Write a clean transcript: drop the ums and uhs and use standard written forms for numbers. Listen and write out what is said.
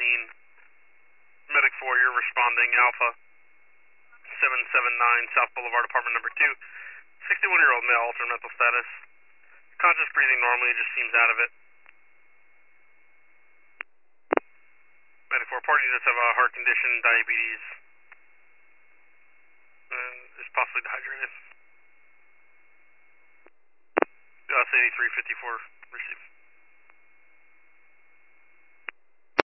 scene. Medic 4, you're responding. Alpha 779 South Boulevard, apartment number 2. 61-year-old male, altered mental status. Conscious breathing normally, just seems out of it. Medic 4, party does have a heart condition, diabetes, and is possibly dehydrated. US 8354, receive.